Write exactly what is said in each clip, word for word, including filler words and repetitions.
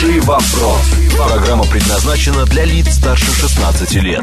Хороший вопрос. Программа предназначена для лиц старше шестнадцати лет.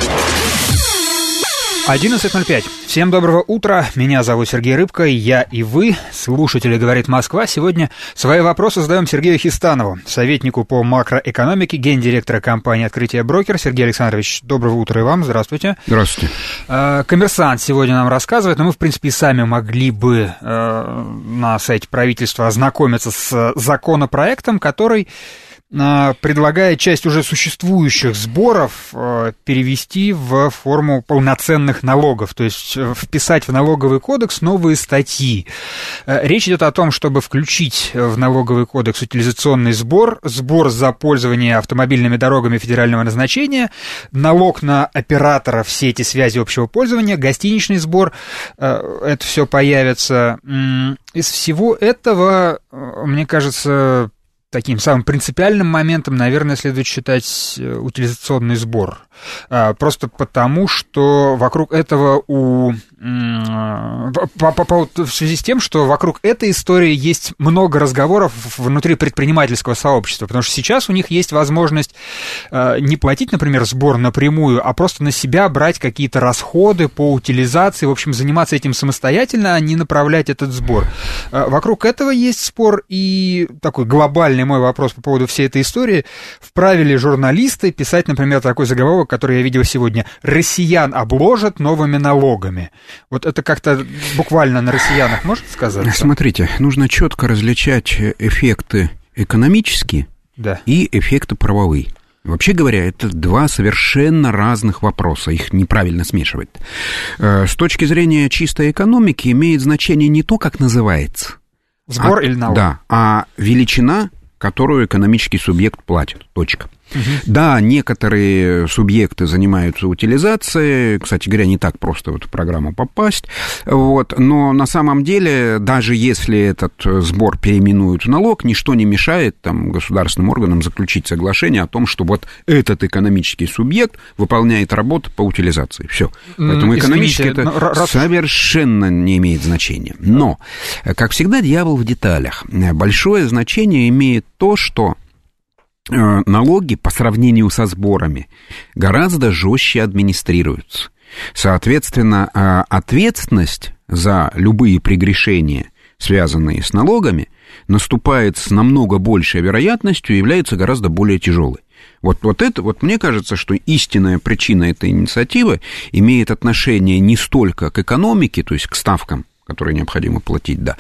одиннадцать ноль пять. Всем доброго утра. Меня зовут Сергей Рыбко. Я и вы, слушатели «Говорит Москва», сегодня свои вопросы задаем Сергею Хистанову, советнику по макроэкономике, гендиректора компании «Открытие Брокер». Сергей Александрович, доброго утра и вам. Здравствуйте. Здравствуйте. «Коммерсант» сегодня нам рассказывает, но мы, в принципе, и сами могли бы на сайте правительства ознакомиться с законопроектом, который предлагает часть уже существующих сборов перевести в форму полноценных налогов, то есть вписать в налоговый кодекс новые статьи. Речь идет о том, чтобы включить в налоговый кодекс утилизационный сбор, сбор за пользование автомобильными дорогами федерального назначения, налог на операторов сети связи общего пользования, гостиничный сбор, это все появится. Из всего этого, мне кажется, таким самым принципиальным моментом, наверное, следует считать утилизационный сбор. Просто потому, что вокруг этого у... По, по, по, в связи с тем, что вокруг этой истории есть много разговоров внутри предпринимательского сообщества, потому что сейчас у них есть возможность не платить, например, сбор напрямую, а просто на себя брать какие-то расходы по утилизации, в общем, заниматься этим самостоятельно, а не направлять этот сбор. Вокруг этого есть спор, и такой глобальный мой вопрос по поводу всей этой истории: вправе ли журналисты писать, например, такой заголовок, который я видел сегодня: «Россиян обложат новыми налогами». Вот это как-то буквально на россиянах может сказаться? Смотрите, нужно четко различать эффекты экономические, да, и эффекты правовые. Вообще говоря, это два совершенно разных вопроса, их неправильно смешивать. С точки зрения чистой экономики имеет значение не то, как называется. Сбор а, или налог? Да, а величина, которую экономический субъект платит. Точка. Угу. Да, некоторые субъекты занимаются утилизацией, кстати говоря, не так просто в эту программу попасть, вот, но на самом деле, даже если этот сбор переименуют в налог, ничто не мешает там государственным органам заключить соглашение о том, что вот этот экономический субъект выполняет работу по утилизации. Все. Поэтому экономически это но, раз... совершенно не имеет значения. Но, как всегда, дьявол в деталях. Большое значение имеет то, что налоги по сравнению со сборами гораздо жестче администрируются. Соответственно, ответственность за любые прегрешения, связанные с налогами, наступает с намного большей вероятностью и является гораздо более тяжелой. Вот, вот это, вот мне кажется, что истинная причина этой инициативы имеет отношение не столько к экономике, то есть к ставкам, которые необходимо платить, да,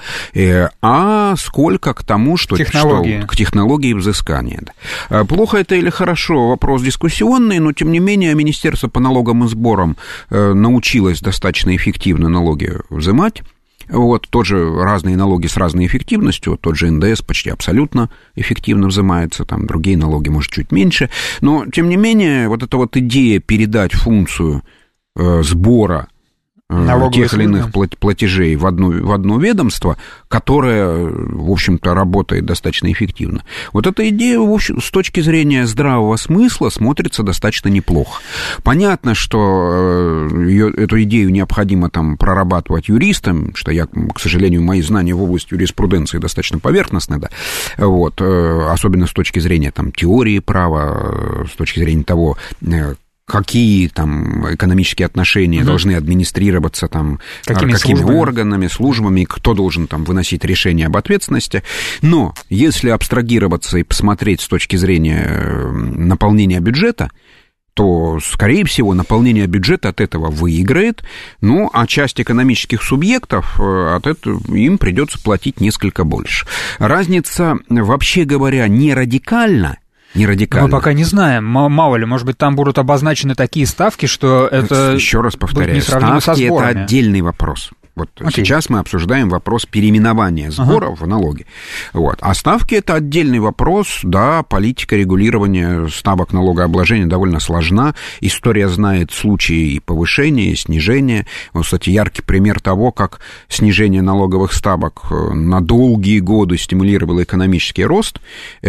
а сколько к тому, что, технологии. что к технологии взыскания. Да. Плохо это или хорошо, вопрос дискуссионный, но, тем не менее, Министерство по налогам и сборам научилось достаточно эффективно налоги взимать. Вот, тоже разные налоги с разной эффективностью, вот тот же эн дэ эс почти абсолютно эффективно взимается, там другие налоги, может, чуть меньше, но, тем не менее, вот эта вот идея передать функцию сбора тех или иных платежей в одно, в одно ведомство, которое, в общем-то, работает достаточно эффективно. Вот эта идея, в общем, с точки зрения здравого смысла смотрится достаточно неплохо. Понятно, что ее, эту идею необходимо там прорабатывать юристам, что я, к сожалению, мои знания в области юриспруденции достаточно поверхностны, да, вот, особенно с точки зрения там теории права, с точки зрения того, какие там экономические отношения угу. должны администрироваться там, какими, какими службами? органами, службами, кто должен там выносить решение об ответственности. Но если абстрагироваться и посмотреть с точки зрения наполнения бюджета, то, скорее всего, наполнение бюджета от этого выиграет, ну, а часть экономических субъектов от этого им придется платить несколько больше. Разница, вообще говоря, не радикальна, не радикально. Мы пока не знаем, мало ли, может быть, там будут обозначены такие ставки, что это... Еще раз повторяю, ставки — это отдельный вопрос. Вот okay. сейчас мы обсуждаем вопрос переименования сборов ага. в налоги. Вот. А ставки — это отдельный вопрос. Да, политика регулирования ставок налогообложения довольно сложна. История знает случаи и повышения, и снижения. Вот, кстати, яркий пример того, как снижение налоговых ставок на долгие годы стимулировало экономический рост,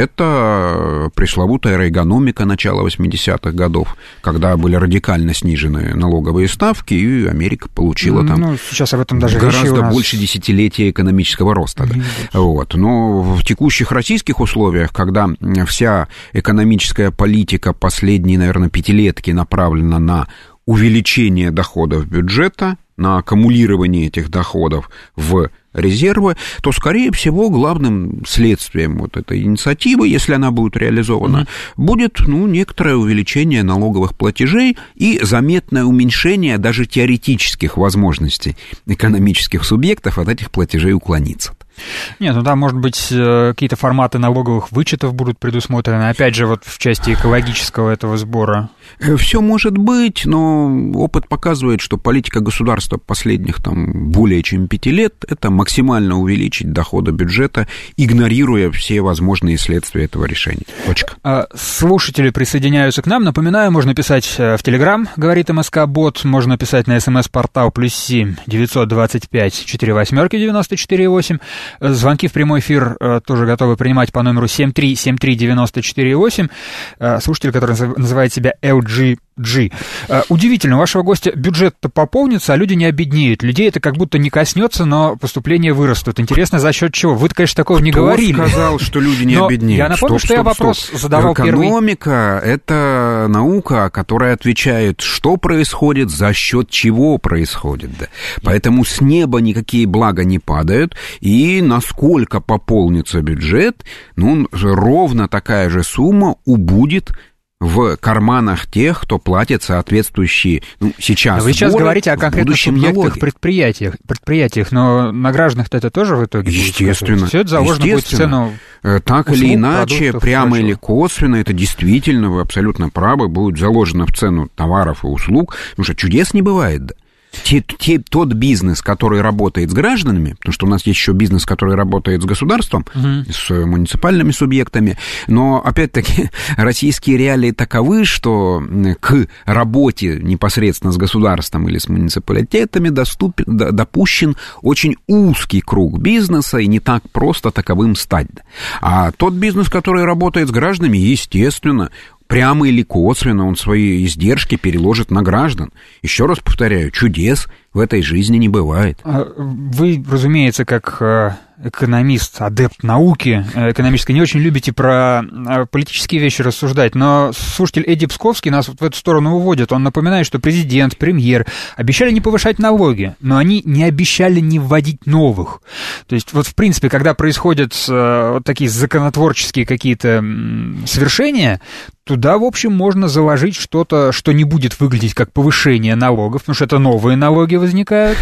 это пресловутая рейгономика начала восьмидесятых годов, когда были радикально снижены налоговые ставки, и Америка получила там... Ну, сейчас об этом этом даже гораздо нас... больше десятилетия экономического роста. Да. Вот. Но в текущих российских условиях, когда вся экономическая политика последней, наверное, пятилетки направлена на увеличение доходов бюджета, на аккумулирование этих доходов в резервы, то, скорее всего, главным следствием вот этой инициативы, если она будет реализована, mm-hmm. будет, ну, некоторое увеличение налоговых платежей и заметное уменьшение даже теоретических возможностей экономических субъектов от этих платежей уклониться. Нет, ну там, может быть, какие-то форматы налоговых вычетов будут предусмотрены, опять же, вот в части экологического этого сбора. Все может быть, но опыт показывает, что политика государства последних там более чем пяти лет – это максимально увеличить доходы бюджета, игнорируя все возможные следствия этого решения. Точка. Слушатели присоединяются к нам. Напоминаю, можно писать в Телеграм, говорит МСК-бот, можно писать на СМС-портал плюс семь девятьсот двадцать пять четыре восьмерки девяносто четыре восемь. Звонки в прямой эфир э, тоже готовы принимать по номеру семь три семь три девяносто четыре восемь. Э, слушатель, который называет себя эл джи джи. Э, удивительно, у вашего гостя бюджет-то пополнится, а люди не обеднеют. Людей это как будто не коснется, но поступления вырастут. Интересно, за счет чего? Вы-то, конечно, такого Кто не говорили. Кто сказал, что люди не обеднеют? Я напомню, стоп, что стоп, я вопрос стоп. задавал первый. Экономика – это наука, которая отвечает, что происходит, за счет чего происходит. Да. Поэтому с неба никакие блага не падают, и насколько пополнится бюджет, ну, ровно такая же сумма убудет в карманах тех, кто платит соответствующие, ну, сейчас Вы сейчас сборы, говорите о конкретных субъектах, предприятиях, предприятиях, но на гражданах-то это тоже в итоге естественно, будет? Все это заложено будет в цену так услуг, или иначе, прямо прочего. или косвенно, это действительно, вы абсолютно правы, будет заложено в цену товаров и услуг, потому что чудес не бывает, да. Те, те, тот бизнес, который работает с гражданами, потому что у нас есть еще бизнес, который работает с государством, uh-huh. с муниципальными субъектами, но, опять-таки, российские реалии таковы, что к работе непосредственно с государством или с муниципалитетами доступен, допущен очень узкий круг бизнеса, и не так просто таковым стать. А тот бизнес, который работает с гражданами, естественно, прямо или косвенно он свои издержки переложит на граждан. Еще раз повторяю, чудес в этой жизни не бывает. Вы, разумеется, как экономист, адепт науки экономической, не очень любите про политические вещи рассуждать, но слушатель Эдди Псковский нас вот в эту сторону уводит. Он напоминает, что президент, премьер обещали не повышать налоги, но они не обещали не вводить новых. То есть вот в принципе, когда происходят вот такие законотворческие какие-то свершения, туда, в общем, можно заложить что-то, что не будет выглядеть как повышение налогов, потому что это новые налоги возникают.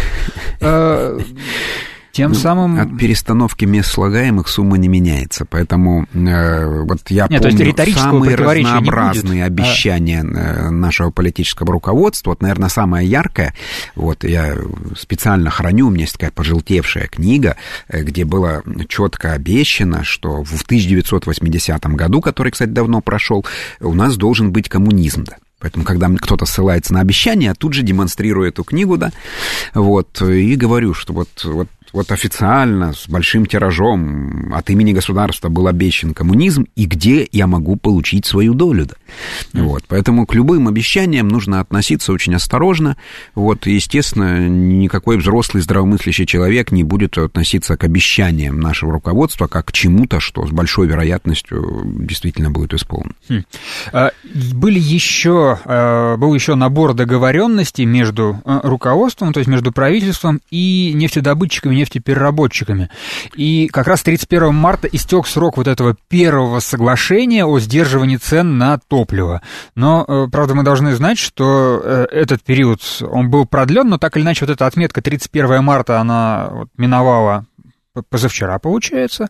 Тем ну, самым... От перестановки мест слагаемых сумма не меняется, поэтому э, вот я Нет, помню самые разнообразные обещания а... нашего политического руководства. Вот, наверное, самое яркое, вот я специально храню, у меня есть такая пожелтевшая книга, где было четко обещано, что в тысяча девятьсот восьмидесятом году, который, кстати, давно прошел, у нас должен быть коммунизм, да. Поэтому, когда кто-то ссылается на обещание, я тут же демонстрирую эту книгу, да, вот, и говорю, что вот, вот, вот официально, с большим тиражом от имени государства был обещан коммунизм, и где я могу получить свою долю, да. Вот, поэтому к любым обещаниям нужно относиться очень осторожно, вот, и, естественно, никакой взрослый здравомыслящий человек не будет относиться к обещаниям нашего руководства как к чему-то, что с большой вероятностью действительно будет исполнено. Хм. Были еще, был еще набор договоренностей между руководством, то есть между правительством и нефтедобытчиками, нефтепереработчиками. И как раз тридцать первого марта истек срок вот этого первого соглашения о сдерживании цен на топливо. Но, правда, мы должны знать, что этот период, он был продлен, но так или иначе вот эта отметка тридцать первого марта, она вот миновала позавчера, получается.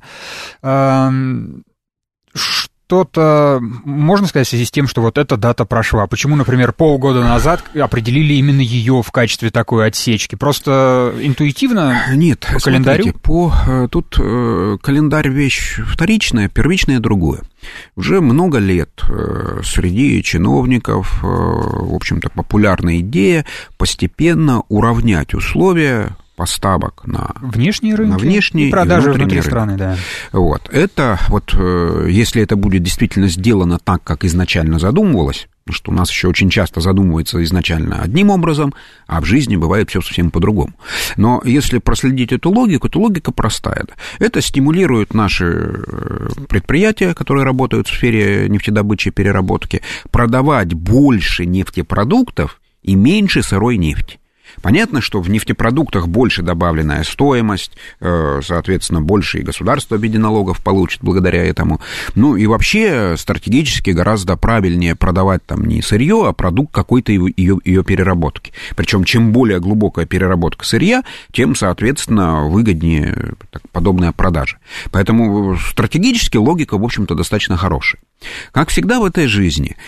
Что-то можно сказать в связи с тем, что вот эта дата прошла? Почему, например, полгода назад определили именно ее в качестве такой отсечки? Просто интуитивно? Нет, по календарю? По, тут календарь вещь вторичная, первичная другое. Уже много лет среди чиновников, в общем-то, популярная идея постепенно уравнять условия поставок на внешние рынки, на внешние и продажи и внутри рынки. страны, да. Вот. Это вот, если это будет действительно сделано так, как изначально задумывалось, что у нас еще очень часто задумывается изначально одним образом, а в жизни бывает все совсем по-другому. Но если проследить эту логику, то логика простая. Это стимулирует наши предприятия, которые работают в сфере нефтедобычи и переработки, продавать больше нефтепродуктов и меньше сырой нефти. Понятно, что в нефтепродуктах больше добавленная стоимость, соответственно, больше и государство в виде налогов получит благодаря этому. Ну и вообще стратегически гораздо правильнее продавать там не сырье, а продукт какой-то ее, ее переработки. Причем чем более глубокая переработка сырья, тем, соответственно, выгоднее подобная продажа. Поэтому стратегически логика, в общем-то, достаточно хорошая. Как всегда в этой жизни,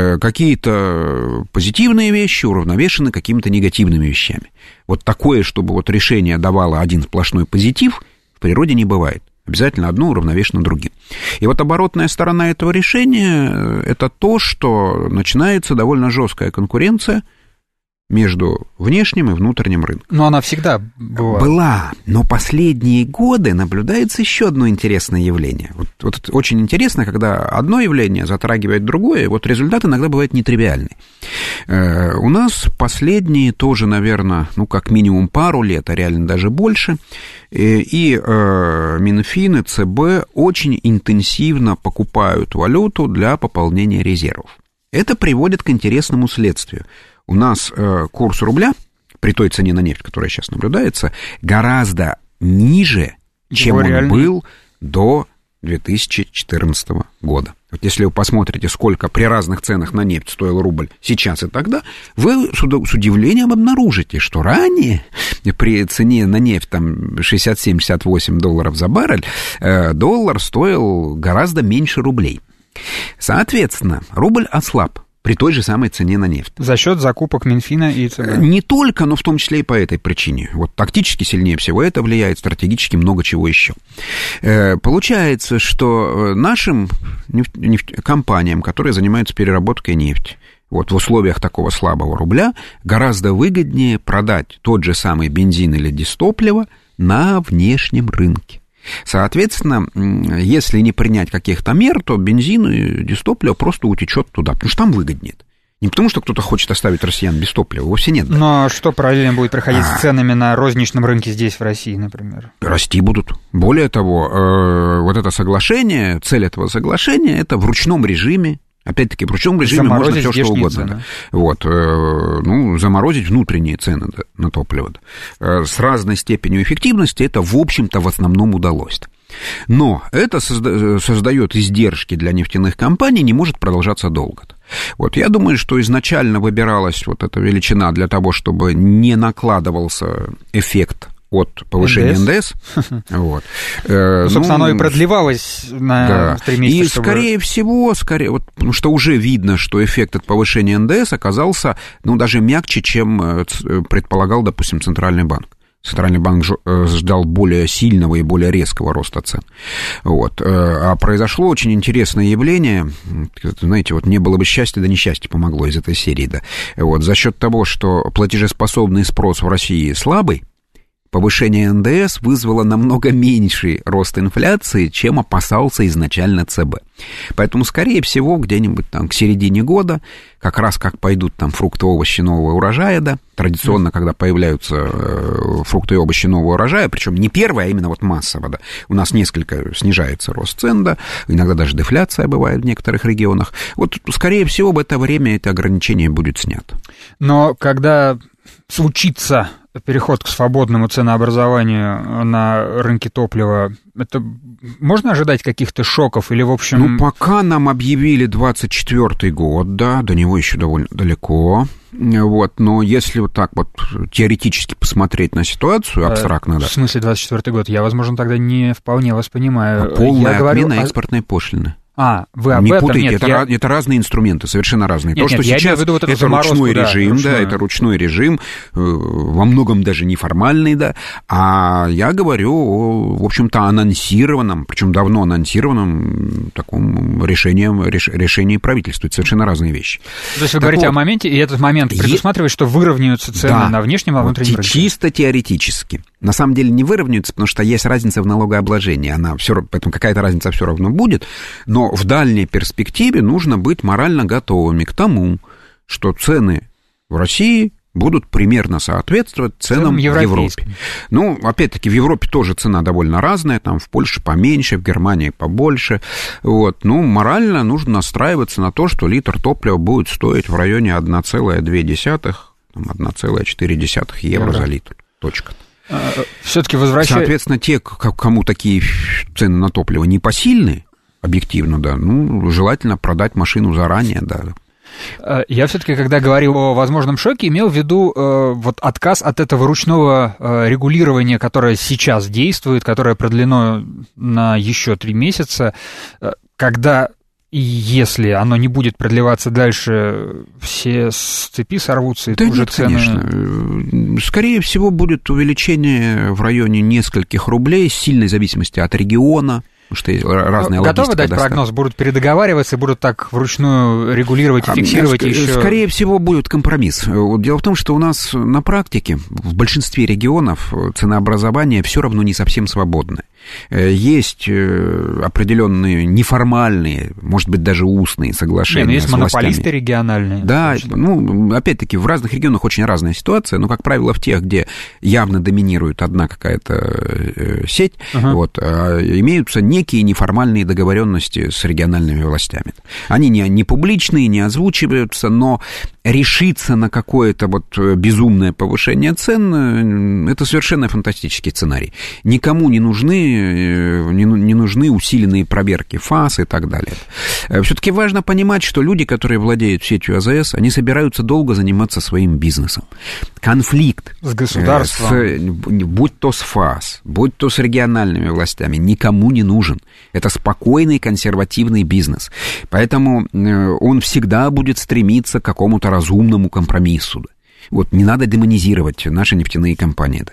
какие-то позитивные вещи уравновешены какими-то негативными вещами. Вот такое, чтобы вот решение давало один сплошной позитив, в природе не бывает. Обязательно одно уравновешено другим. И вот оборотная сторона этого решения – это то, что начинается довольно жесткая конкуренция между внешним и внутренним рынком. Но она всегда была. Была, но последние годы наблюдается еще одно интересное явление. Вот, вот очень интересно, когда одно явление затрагивает другое, вот результат иногда бывает нетривиальный. Э, у нас последние тоже, наверное, ну, как минимум пару лет, а реально даже больше, и, и э, Минфин и ЦБ очень интенсивно покупают валюту для пополнения резервов. Это приводит к интересному следствию. У нас э, курс рубля, при той цене на нефть, которая сейчас наблюдается, гораздо ниже, чем он реальный. был до две тысячи четырнадцатого года. Вот если вы посмотрите, сколько при разных ценах на нефть стоил рубль сейчас и тогда, вы с удивлением обнаружите, что ранее при цене на нефть там шестьдесят семь - шестьдесят восемь долларов за баррель, э, доллар стоил гораздо меньше рублей. Соответственно, рубль ослаб при той же самой цене на нефть. За счет закупок Минфина и ЦБ. Не только, но в том числе и по этой причине. Вот тактически сильнее всего это влияет, стратегически много чего еще. Получается, что нашим нефть, нефть, компаниям, которые занимаются переработкой нефти, вот в условиях такого слабого рубля гораздо выгоднее продать тот же самый бензин или дизтопливо на внешнем рынке. Соответственно, если не принять каких-то мер, то бензин и дизтопливо просто утечет туда, потому что там выгоднее. Не потому, что кто-то хочет оставить россиян без топлива, вовсе нет. Да. Но что параллельно будет происходить а... с ценами на розничном рынке здесь, в России, например? Расти будут. Более того, вот это соглашение, цель этого соглашения, это в ручном режиме. Опять-таки, в ручном режиме можно все что угодно. Да. Вот, ну, заморозить внутренние цены на топливо. С разной степенью эффективности это, в общем-то, в основном удалось. Но это созда- создает издержки для нефтяных компаний, не может продолжаться долго. Вот, я думаю, что изначально выбиралась вот эта величина для того, чтобы не накладывался эффект от повышения эн дэ эс. Вот. Ну, собственно, ну, оно и продлевалось на да. три месяца. И, чтобы... скорее всего, скорее, вот, потому что уже видно, что эффект от повышения эн дэ эс оказался, ну, даже мягче, чем предполагал, допустим, Центральный банк. Центральный банк ждал более сильного и более резкого роста цен. Вот. А произошло очень интересное явление. Знаете, вот не было бы счастья, да несчастье помогло из этой серии. Да. Вот. За счет того, что платежеспособный спрос в России слабый, повышение эн дэ эс вызвало намного меньший рост инфляции, чем опасался изначально ЦБ. Поэтому, скорее всего, где-нибудь там к середине года, как раз как пойдут там фрукты, овощи нового урожая, да, традиционно, когда появляются фрукты и овощи нового урожая, причем не первое, а именно вот массово, да, у нас несколько снижается рост цен, да, иногда даже дефляция бывает в некоторых регионах. Вот, скорее всего, в это время это ограничение будет снято. Но когда случится переход к свободному ценообразованию на рынке топлива, это можно ожидать каких-то шоков или, в общем... Ну, пока нам объявили двадцать четвёртый год, да, до него еще довольно далеко, вот, но если вот так вот теоретически посмотреть на ситуацию, абстрактно, да. В смысле двадцать четвёртый год? Я, возможно, тогда не вполне вас понимаю. Полная отмена экспортной пошлины. А, вы об не этом? путайте, Нет, это, я... это разные инструменты, совершенно разные. Нет, То, нет, что сейчас виду вот это ручной да, режим, ручной. да, это ручной режим, во многом даже неформальный, да, а я говорю о, в общем-то, анонсированном, причем давно анонсированном таком решении, реш, решении правительства. Это совершенно разные вещи. То есть вы так говорите вот, о моменте, и этот момент предусматривает, что выровняются цены да, на внешнем, а внутреннем вот, рынке? Чисто теоретически. На самом деле не выровняются, потому что есть разница в налогообложении. Она все, поэтому какая-то разница все равно будет. Но в дальней перспективе нужно быть морально готовыми к тому, что цены в России будут примерно соответствовать ценам в Европе. Ну, опять-таки, в Европе тоже цена довольно разная, там в Польше поменьше, в Германии побольше. Вот. Ну, морально нужно настраиваться на то, что литр топлива будет стоить в районе одна целая две десятых, одна целая четыре десятых евро Евро. за литр. Точка. Все-таки возвращаясь... Соответственно, те, кому такие цены на топливо непосильны, объективно, да, ну, желательно продать машину заранее, да. Я все-таки, когда говорил о возможном шоке, имел в виду э, вот отказ от этого ручного э, регулирования, которое сейчас действует, которое продлено на еще три месяца, э, когда... И если оно не будет продлеваться дальше, все с цепи сорвутся, и да уже нет, цены... конечно. Скорее всего, будет увеличение в районе нескольких рублей, с сильной зависимости от региона, потому что есть разная логистика. Готовы дать достаточно. Прогноз? Будут передоговариваться и будут так вручную регулировать и фиксировать а, еще... Скорее всего, будет компромисс. Дело в том, что у нас на практике в большинстве регионов ценообразование все равно не совсем свободное. Есть определенные неформальные, может быть, даже устные соглашения. Нет, есть с монополисты властями. Региональные. Да, ну, опять-таки, в разных регионах очень разная ситуация, но, как правило, в тех, где явно доминирует одна какая-то сеть, uh-huh. вот, имеются некие неформальные договоренности с региональными властями. Они не, не публичные, не озвучиваются, но решиться на какое-то вот безумное повышение цен, это совершенно фантастический сценарий. Никому не нужны Не, не нужны усиленные проверки ФАС и так далее. Все-таки важно понимать, что люди, которые владеют сетью АЗС, они собираются долго заниматься своим бизнесом. Конфликт с государством, с, будь то с ФАС, будь то с региональными властями, никому не нужен. Это спокойный консервативный бизнес. Поэтому он всегда будет стремиться к какому-то разумному компромиссу. Вот не надо демонизировать наши нефтяные компании.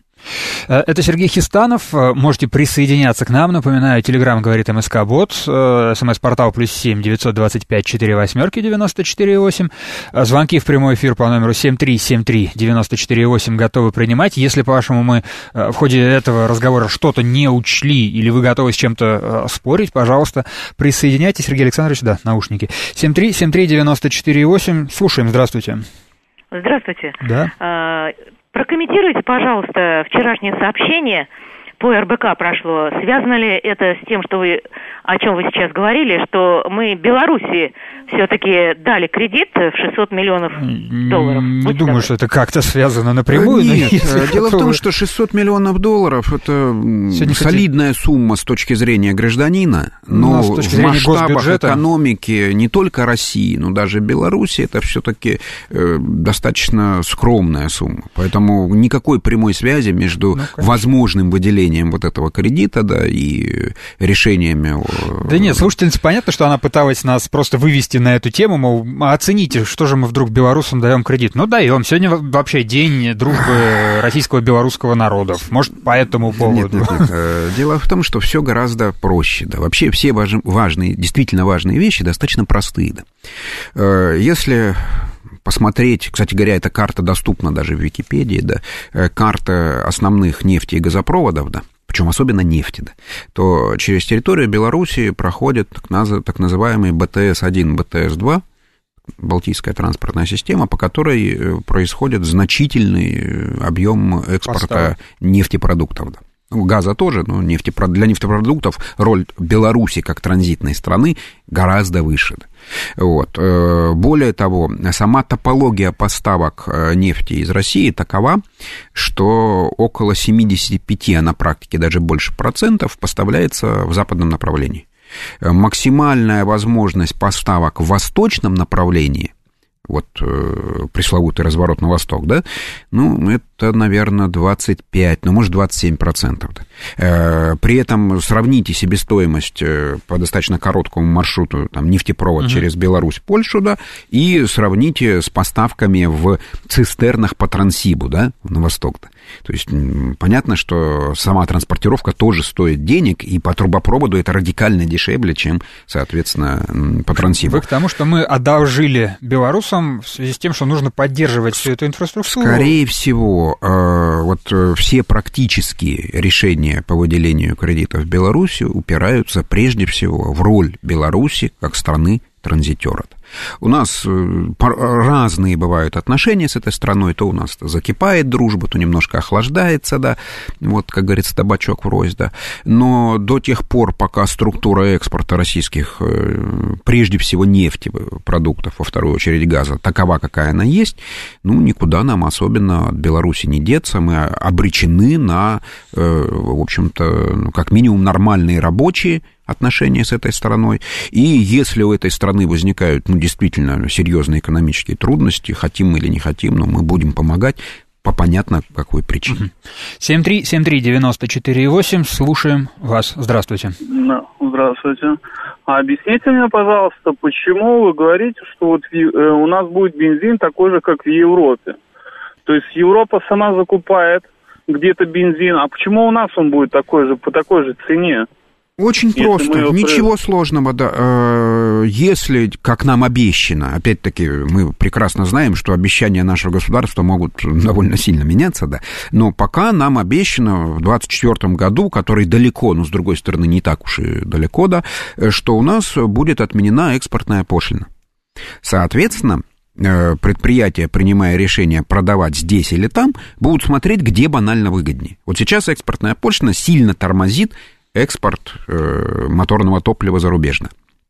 Это Сергей Хистанов. Можете присоединяться к нам. Напоминаю, телеграм говорит МСК-бот, смс-портал плюс семь девятьсот двадцать пять четыре восьмерки девяносто четыре восемь. Звонки в прямой эфир по номеру семь три семь три девяносто четыре восемь готовы принимать. Если, по-вашему, мы в ходе этого разговора что-то не учли или вы готовы с чем-то спорить, пожалуйста, присоединяйтесь. Сергей Александрович, да, наушники. семь три семь три девяносто четыре восемь. Слушаем, здравствуйте. Здравствуйте. Да. Прокомментируйте, пожалуйста, вчерашнее сообщение по эр бэ ка прошло. Связано ли это с тем, что вы, о чем вы сейчас говорили, что мы Беларуси все-таки дали кредит в шестьсот миллионов долларов? Не Будьте думаю, добры. что это как-то связано напрямую. Нет, дело в том, что шестьсот миллионов долларов – это Сегодня солидная хотим... сумма с точки зрения гражданина, но ну, в масштабах госбюджета... экономики не только России, но даже Беларуси это все-таки э, достаточно скромная сумма. Поэтому никакой прямой связи между ну, возможным выделением вот этого кредита, да, и решениями... Да нет, слушательница, понятно, что она пыталась нас просто вывести на эту тему, мол, оцените, что же мы вдруг белорусам даем кредит. Ну, даем. Сегодня вообще день дружбы российского и белорусского народов. Может, по этому поводу. Нет, нет, нет. Дело в том, что все гораздо проще. Да. Вообще все важные, действительно важные вещи достаточно простые. Да. Если... посмотреть, кстати говоря, эта карта доступна даже в Википедии, да, карта основных нефти и газопроводов, да, причем особенно нефти, да, то через территорию Беларуси проходит так называемый бэ тэ эс один, бэ тэ эс два, Балтийская транспортная система, по которой происходит значительный объем экспорта Поставь. нефтепродуктов, да. Газа тоже, но нефтепро... для нефтепродуктов роль Беларуси как транзитной страны гораздо выше. Вот. Более того, сама топология поставок нефти из России такова, что около семьдесят пять, а на практике даже больше процентов поставляется в западном направлении. Максимальная возможность поставок в восточном направлении, вот э, пресловутый разворот на восток, да, ну, это, наверное, двадцать пять, ну, может, двадцать семь процентов. Да. Э, при этом сравните себестоимость э, по достаточно короткому маршруту, там, нефтепровод uh-huh. через Беларусь, Польшу, да, и сравните с поставками в цистернах по Транссибу, да, на восток, да. То есть понятно, что сама транспортировка тоже стоит денег, и по трубопроводу это радикально дешевле, чем, соответственно, по Транссибу. Вы к тому, что мы одолжили белорусам в связи с тем, что нужно поддерживать всю эту инфраструктуру? Скорее всего. вот все практические решения по выделению кредитов в Беларуси упираются прежде всего в роль Беларуси как страны-транзитера. У нас разные бывают отношения с этой страной, то у нас закипает дружба, то немножко охлаждается, да, вот, как говорится, табачок врозь, да, но до тех пор, пока структура экспорта российских, прежде всего нефтепродуктов, во вторую очередь газа, такова, какая она есть, ну, никуда нам особенно от Беларуси не деться, мы обречены на, в общем-то, ну, как минимум нормальные рабочие отношения с этой страной, и если у этой страны возникают, ну, действительно серьезные экономические трудности, хотим мы или не хотим, но мы будем помогать по понятно какой причине. семь три семь три девяносто четыре восемь, слушаем вас. Здравствуйте. Да, здравствуйте. А объясните мне, пожалуйста, почему вы говорите, что вот у нас будет бензин такой же, как в Европе? То есть Европа сама закупает где-то бензин, а почему у нас он будет такой же, по такой же цене? Очень если просто, ничего при... сложного, да. Если, как нам обещано, опять-таки, мы прекрасно знаем, что обещания нашего государства могут довольно сильно меняться, да, но пока нам обещано в двадцать четвёртом году, который далеко, но, с другой стороны, не так уж и далеко, да, что у нас будет отменена экспортная пошлина. Соответственно, предприятия, принимая решение продавать здесь или там, будут смотреть, где банально выгоднее. Вот сейчас экспортная пошлина сильно тормозит экспорт э, моторного топлива зарубежно.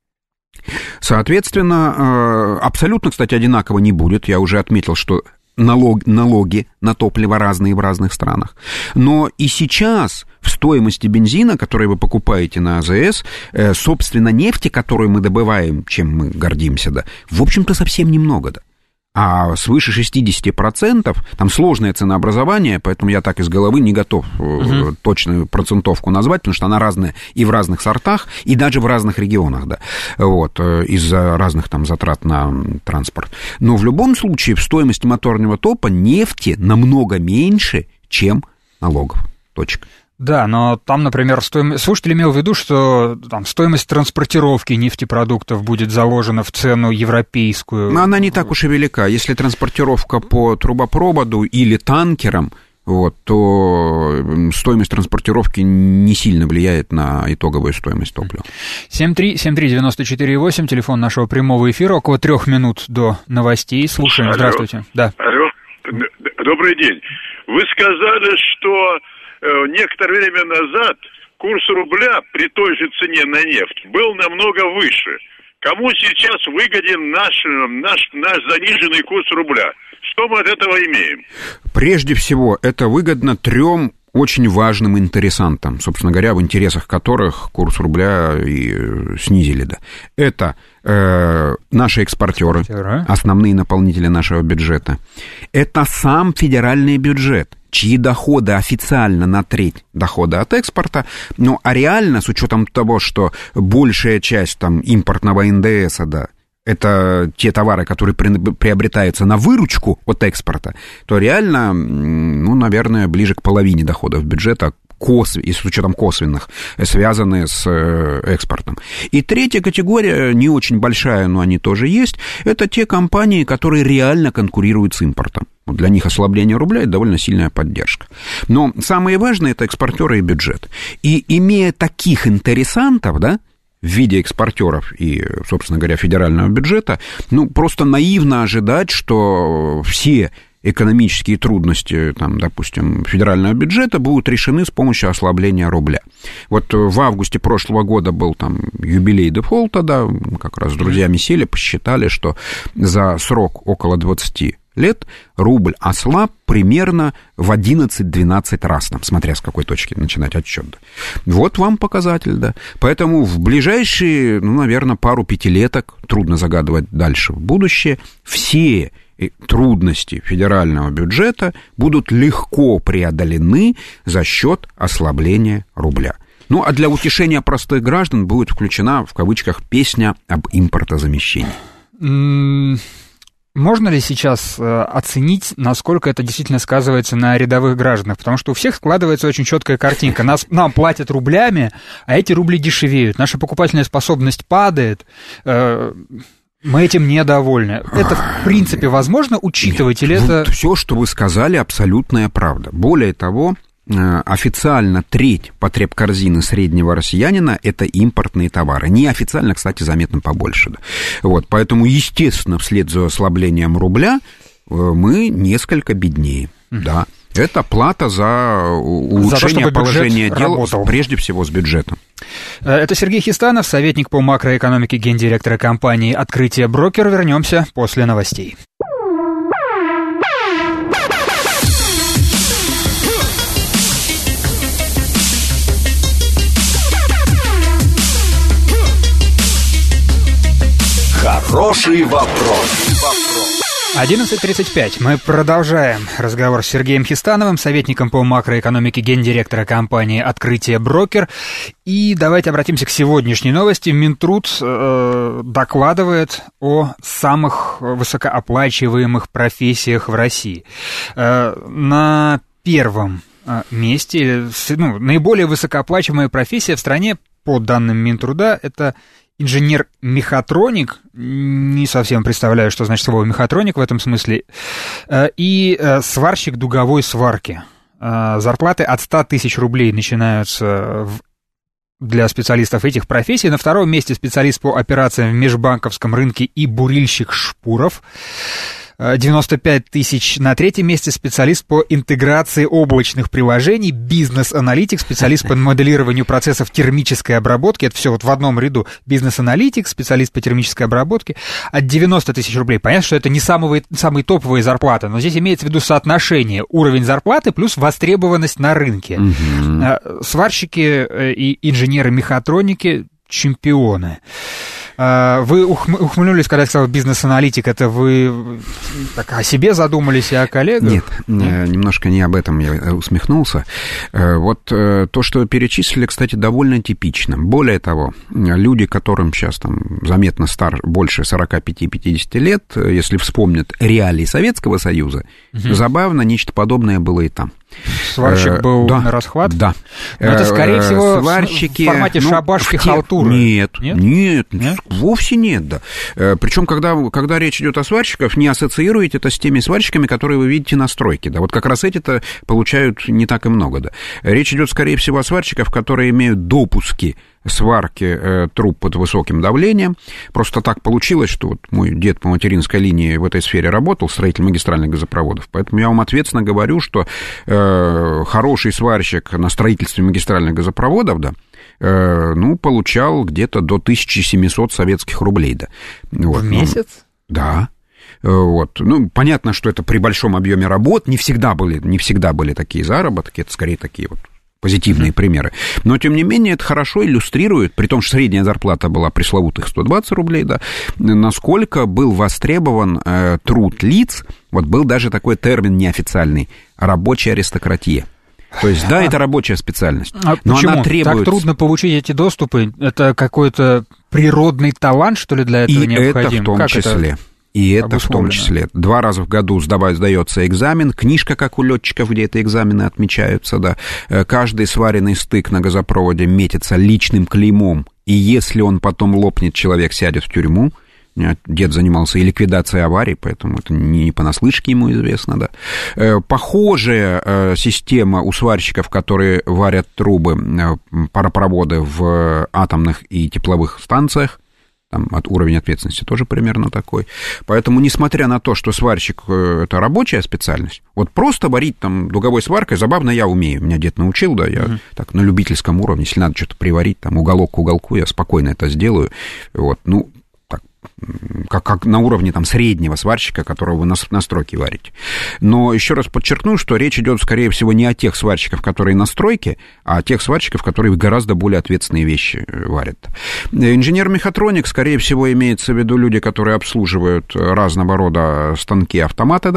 Соответственно, э, абсолютно, кстати, одинаково не будет. Я уже отметил, что налог, налоги на топливо разные в разных странах. Но и сейчас в стоимости бензина, который вы покупаете на АЗС, э, собственно, нефти, которую мы добываем, чем мы гордимся, да, в общем-то, совсем немного, да. А свыше шестьдесят процентов, там сложное ценообразование, поэтому я так из головы не готов uh-huh. точную процентовку назвать, потому что она разная и в разных сортах, и даже в разных регионах, да, вот, из-за разных там затрат на транспорт. Но в любом случае в стоимости моторного топа нефти намного меньше, чем налогов. Точка. Да, но там, например, стоимость... слушатель имел в виду, что там стоимость транспортировки нефтепродуктов будет заложена в цену европейскую. Но она не так уж и велика. Если транспортировка по трубопроводу или танкерам, вот, то стоимость транспортировки не сильно влияет на итоговую стоимость топлива. семь три семь три девяносто четыре восемь, телефон нашего прямого эфира, около трех минут до новостей. Слушаем. Алло. Здравствуйте. Да. Алло. Добрый день. Вы сказали, что некоторое время назад курс рубля при той же цене на нефть был намного выше. Кому сейчас выгоден наш, наш, наш заниженный курс рубля? Что мы от этого имеем? Прежде всего, это выгодно трем очень важным интересантам, собственно говоря, в интересах которых курс рубля и снизили, да. Это э, наши экспортеры, основные наполнители нашего бюджета. Это сам федеральный бюджет, чьи доходы официально на треть дохода от экспорта, ну, а реально, с учетом того, что большая часть там импортного эн дэ эса, да, это те товары, которые приобретаются на выручку от экспорта, то реально, ну, наверное, ближе к половине доходов бюджета, косв... и с учетом косвенных, связанные с экспортом. И третья категория, не очень большая, но они тоже есть, это те компании, которые реально конкурируют с импортом. Для них ослабление рубля – это довольно сильная поддержка. Но самые важные – это экспортеры и бюджет. И имея таких интересантов, да, в виде экспортеров и, собственно говоря, федерального бюджета, ну, просто наивно ожидать, что все экономические трудности, там, допустим, федерального бюджета будут решены с помощью ослабления рубля. Вот в августе прошлого года был там юбилей дефолта, да, как раз с друзьями сели, посчитали, что за срок около двадцати лет рубль ослаб примерно в одиннадцать-двенадцать раз, там, смотря с какой точки начинать отсчет. Вот вам показатель, да. Поэтому в ближайшие, ну, наверное, пару пятилеток, трудно загадывать дальше в будущее, все трудности федерального бюджета будут легко преодолены за счет ослабления рубля. Ну, а для утешения простых граждан будет включена, в кавычках, песня об импортозамещении. Можно ли сейчас э, оценить, насколько это действительно сказывается на рядовых гражданах? Потому что у всех складывается очень четкая картинка. Нас, нам платят рублями, а эти рубли дешевеют. Наша покупательная способность падает. Э, Мы этим недовольны. Это, в принципе, возможно учитывать, Нет, или это... Все, что вы сказали, абсолютная правда. Более того, официально треть потребкорзины среднего россиянина – это импортные товары. Неофициально, кстати, заметно побольше. Да. Вот, поэтому, естественно, вслед за ослаблением рубля мы несколько беднее, mm-hmm. да. Это плата за улучшение за то, положения дел, работал. Прежде всего, с бюджетом. Это Сергей Хистанов, советник по макроэкономике гендиректора компании «Открытие Брокер». Вернемся после новостей. Хороший вопрос. одиннадцать тридцать пять. Мы продолжаем разговор с Сергеем Хистановым, советником по макроэкономике гендиректора компании «Открытие Брокер». И давайте обратимся к сегодняшней новости. Минтруд э, докладывает о самых высокооплачиваемых профессиях в России. Э, на первом месте, ну, наиболее высокооплачиваемая профессия в стране, по данным Минтруда, это инженер-мехатроник, не совсем представляю, что значит слово мехатроник в этом смысле, и сварщик дуговой сварки. Зарплаты от ста тысяч рублей начинаются для специалистов этих профессий. На втором месте специалист по операциям в межбанковском рынке и бурильщик шпуров. девяносто пять тысяч. На третьем месте специалист по интеграции облачных приложений, бизнес-аналитик, специалист по моделированию процессов термической обработки. Это все вот в одном ряду. Бизнес-аналитик, специалист по термической обработке. От девяноста тысяч рублей. Понятно, что это не самые, самые топовые зарплаты, но здесь имеется в виду соотношение уровень зарплаты плюс востребованность на рынке. Угу. Сварщики и инженеры-мехатроники — чемпионы. Вы ухмыльнулись, когда я сказал бизнес-аналитик, это вы так о себе задумались и о коллегах? Нет, Нет, немножко не об этом я усмехнулся. Вот то, что вы перечислили, кстати, довольно типично. Более того, люди, которым сейчас там заметно старше, больше сорок пять - пятьдесят лет, если вспомнят реалии Советского Союза, угу. забавно, нечто подобное было и там. Сварщик был да, на расхват? Да. Но это, скорее всего, Сварщики, в формате ну, шабашки, в те... халтуры. Нет, нет, нет, нет, вовсе нет, да. Причем, когда, когда речь идет о сварщиках, не ассоциируйте это с теми сварщиками, которые вы видите на стройке, да. Вот как раз эти-то получают не так и много, да. Речь идет, скорее всего, о сварщиках, которые имеют допуски сварки э, труб под высоким давлением. Просто так получилось, что вот мой дед по материнской линии в этой сфере работал, строитель магистральных газопроводов, поэтому я вам ответственно говорю, что э, хороший сварщик на строительстве магистральных газопроводов, да, э, ну, получал где-то до тысячи семисот советских рублей, да. Вот, в месяц? Ну, да. Вот. Ну, понятно, что это при большом объеме работ, не всегда были, не всегда были такие заработки, это скорее такие вот позитивные примеры. Но, тем не менее, это хорошо иллюстрирует, при том, что средняя зарплата была пресловутых сто двадцать рублей, да, насколько был востребован э, труд лиц, вот был даже такой термин неофициальный – рабочая аристократия. То есть, да, это рабочая специальность, а но почему? Она требует... Так трудно получить эти доступы? Это какой-то природный талант, что ли, для этого и необходим? И это в том как числе. Это? И это в том числе. Два раза в году сдается экзамен, книжка, как у летчиков, где эти экзамены отмечаются, да. Каждый сваренный стык на газопроводе метится личным клеймом, и если он потом лопнет, человек сядет в тюрьму. Дед занимался и ликвидацией аварий, поэтому это не понаслышке ему известно, да. Похожая система у сварщиков, которые варят трубы, паропроводы в атомных и тепловых станциях. Там от уровня ответственности тоже примерно такой. Поэтому, несмотря на то, что сварщик – это рабочая специальность, вот просто варить там дуговой сваркой, забавно, я умею. Меня дед научил, да, я uh-huh. так на любительском уровне, если надо что-то приварить, там уголок к уголку, я спокойно это сделаю. Вот, ну, так, как, как на уровне там среднего сварщика, которого вы на, на стройке варите. Но еще раз подчеркну, что речь идет, скорее всего, не о тех сварщиках, которые на стройке, а о тех сварщиков, которые гораздо более ответственные вещи варят. Инженер-мехатроник, скорее всего, имеется в виду люди, которые обслуживают разного рода станки, автоматы, да,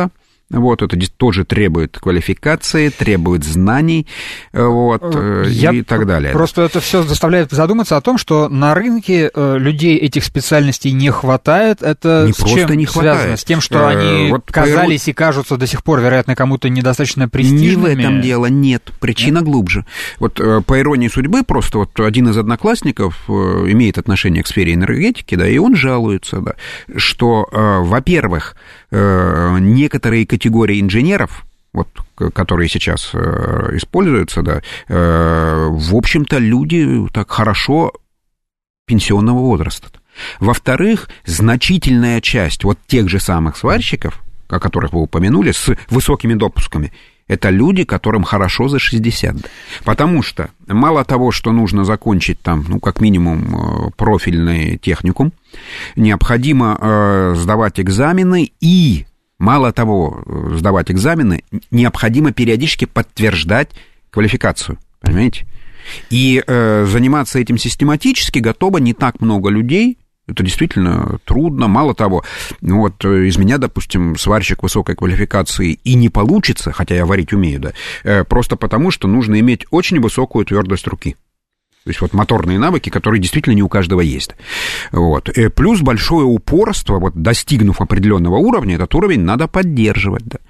Вот, это тоже требует квалификации, требует знаний, вот, Я и так далее. Просто это все заставляет задуматься о том, что на рынке людей этих специальностей не хватает. Это не с просто чем не хватает. связано? С тем, что они вот казались по... и кажутся до сих пор, вероятно, кому-то недостаточно престижными? Не в этом дело, нет. Причина нет? глубже. Вот по иронии судьбы, просто вот один из одноклассников имеет отношение к сфере энергетики, да, и он жалуется, да, что, во-первых, некоторые категории инженеров, вот, которые сейчас э, используются, да, э, в общем-то, люди так хорошо пенсионного возраста. Во-вторых, значительная часть вот тех же самых сварщиков, о которых вы упомянули, с высокими допусками, это люди, которым хорошо за шестьдесят. Потому что мало того, что нужно закончить там, ну, как минимум, профильный техникум, необходимо э, сдавать экзамены и... Мало того, сдавать экзамены, необходимо периодически подтверждать квалификацию, понимаете? И э, заниматься этим систематически готово не так много людей, это действительно трудно. Мало того, вот из меня, допустим, сварщик высокой квалификации и не получится, хотя я варить умею, да, э, просто потому, что нужно иметь очень высокую твердость руки. То есть вот моторные навыки, которые действительно не у каждого есть. Вот. И плюс большое упорство, вот достигнув определенного уровня, этот уровень надо поддерживать. Да.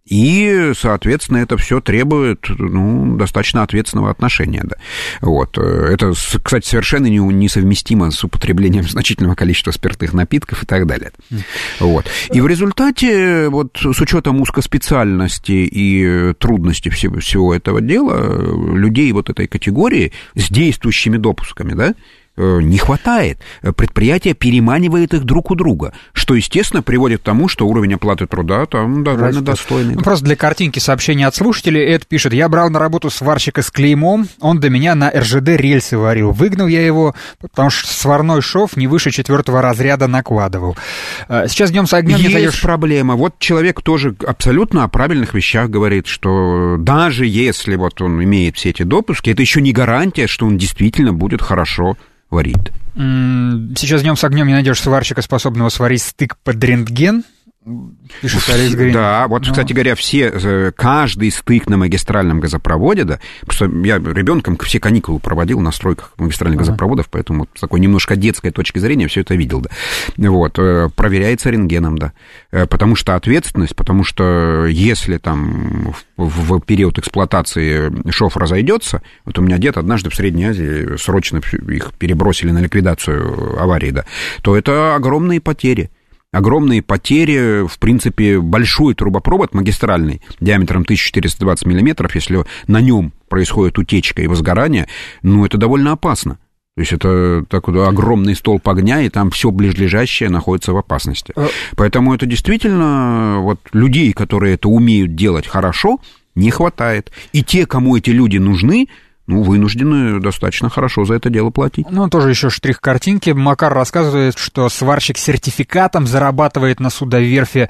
И, соответственно, это все требует, ну, достаточно ответственного отношения. Да. Вот. Это, кстати, совершенно несовместимо с употреблением значительного количества спиртных напитков и так далее. Вот. И в результате, вот, с учетом узкоспециальности и трудности всего, всего этого дела, людей вот этой категории с действующими допусками, да, не хватает. Предприятие переманивает их друг у друга, что, естественно, приводит к тому, что уровень оплаты труда там довольно Растет. достойный. Ну, просто для картинки сообщение от слушателей. Эд пишет: я брал на работу сварщика с клеймом, он до меня на эр жэ дэ рельсы варил. Выгнал я его, потому что сварной шов не выше четвертого разряда накладывал. Сейчас днем с огнем не даешь... Есть проблема. Вот человек тоже абсолютно о правильных вещах говорит, что даже если вот он имеет все эти допуски, это еще не гарантия, что он действительно будет хорошо варит. Сейчас днем с огнем не найдешь сварщика, способного сварить стык под рентген. Пишет Олег Грин. Да, вот, ну... кстати говоря, все, каждый стык на магистральном газопроводе, да, я ребенком все каникулы проводил на стройках магистральных ага. газопроводов, поэтому вот с такой немножко детской точки зрения все это видел, да. Вот, проверяется рентгеном, да, потому что ответственность, потому что если там в, в период эксплуатации шов разойдется, вот у меня дед однажды в Средней Азии срочно их перебросили на ликвидацию аварии, да, то это огромные потери. Огромные потери, в принципе, большой трубопровод магистральный диаметром тысяча четыреста двадцать миллиметров, если на нем происходит утечка и возгорание, ну, это довольно опасно. То есть это такой огромный столб огня, и там все ближайшее находится в опасности. Поэтому это действительно вот людей, которые это умеют делать хорошо, не хватает. И те, кому эти люди нужны, ну, вынуждены достаточно хорошо за это дело платить. Ну, тоже еще штрих картинки. Макар рассказывает, что сварщик с сертификатом зарабатывает на судоверфи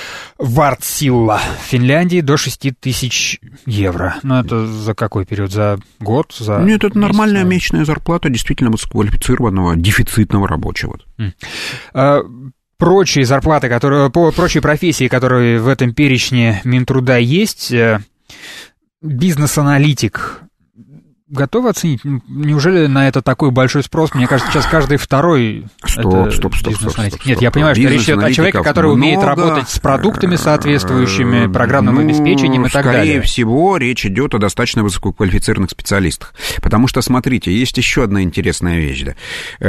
Вартсилла в Финляндии до шесть тысяч евро. Ну, это за какой период? За год? За Нет, это месяц? Нормальная месячная зарплата действительно высококвалифицированного, дефицитного рабочего. Mm. Прочие зарплаты, которые, прочие профессии, которые в этом перечне Минтруда есть, бизнес-аналитик готовы оценить? Неужели на это такой большой спрос? Мне кажется, сейчас каждый второй... Стоп, стоп, стоп, стоп, стоп. Нет, я понимаю, что речь идет о человеке, который много, умеет работать с продуктами соответствующими, программным ну, обеспечением и так скорее далее. Скорее всего, речь идет о достаточно высококвалифицированных специалистах. Потому что, смотрите, есть еще одна интересная вещь. Да.